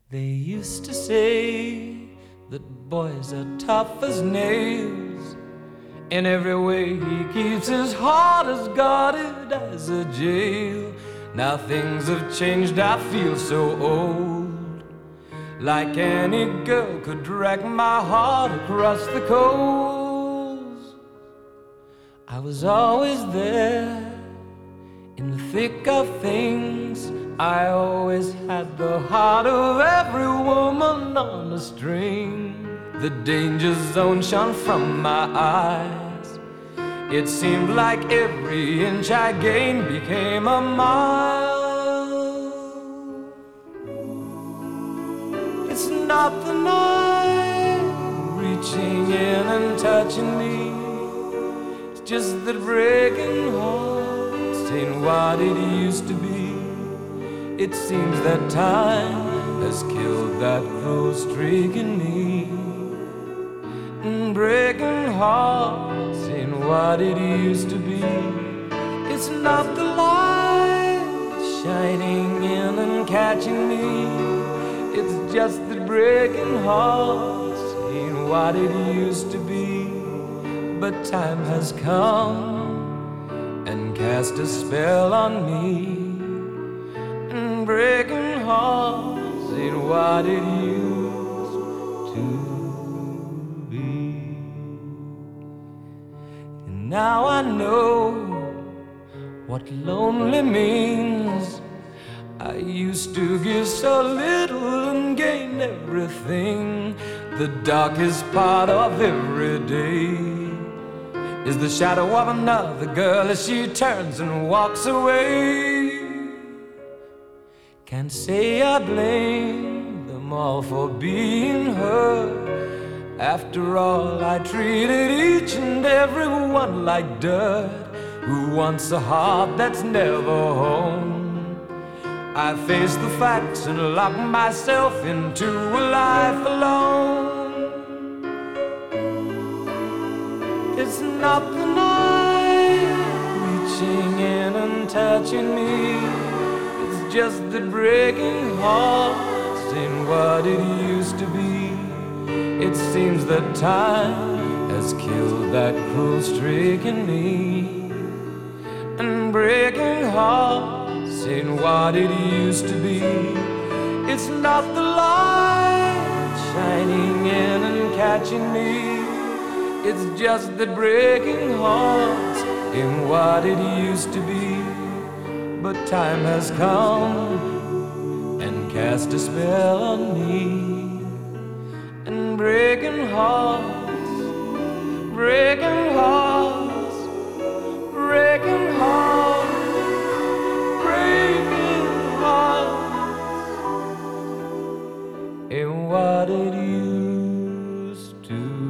They used to say that boys are tough as nails. In every way he keeps his heart as guarded as a jail. Now things have changed, I feel so old. Like any girl could drag my heart across the coals. I was always there in the thick of things. I always had the heart of every woman on a string. The danger zone shone from my eyes. It seemed like every inch I gained became a mile. It's not the night reaching in and touching me. It's just that breaking hearts ain't what it used to be. It seems that time has killed that cruel streak in me. And breaking hearts ain't what it used to be. It's not the light shining in and catching me. It's just that breaking hearts ain't what it used to be. But time has come and cast a spell on me. And breaking hearts ain't what it used to be. And now I know what lonely means. I used to give so little and gain everything. The darkest part of every day is the shadow of another girl as she turns and walks away. Can't say I blame them all for being her. After all, I treated each and every one like dirt. Who wants a heart that's never home? I face the facts and lock myself into a life alone. It's not the night reaching in and touching me. Just that breaking hearts ain't what it used to be. It seems that time has killed that cruel streak in me. And breaking hearts ain't what it used to be. It's not the light shining in and catching me. It's just that breaking hearts ain't what it used to be. But time has come and cast a spell on me. And breaking hearts, breaking hearts, breaking hearts, breaking hearts ain't what it used to be.